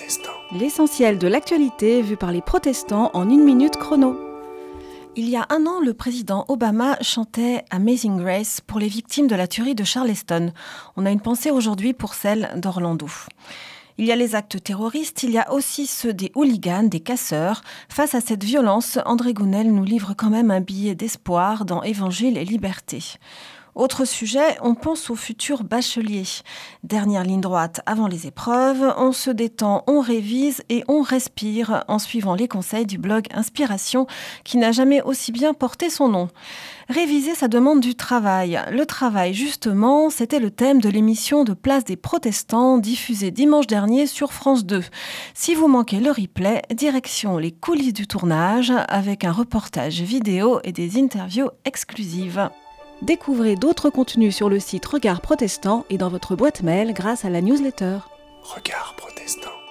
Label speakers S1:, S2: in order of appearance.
S1: protestant.
S2: L'essentiel de l'actualité vu par les protestants en 1 minute chrono. Il y a 1 an, le président Obama chantait Amazing Grace pour les victimes de la tuerie de Charleston. On a une pensée aujourd'hui pour celle d'Orlando. Il y a les actes terroristes, il y a aussi ceux des hooligans, des casseurs. Face à cette violence, André Gounel nous livre quand même un billet d'espoir dans Évangile et Liberté. Autre sujet, on pense au futur bachelier. Dernière ligne droite avant les épreuves, on se détend, on révise et on respire en suivant les conseils du blog Inspiration qui n'a jamais aussi bien porté son nom. Réviser, ça demande du travail. Le travail, justement, c'était le thème de l'émission de Place des Protestants diffusée dimanche dernier sur France 2. Si vous manquez le replay, direction les coulisses du tournage avec un reportage vidéo et des interviews exclusives. Découvrez d'autres contenus sur le site Regard Protestant et dans votre boîte mail grâce à la newsletter.
S1: Regard protestant.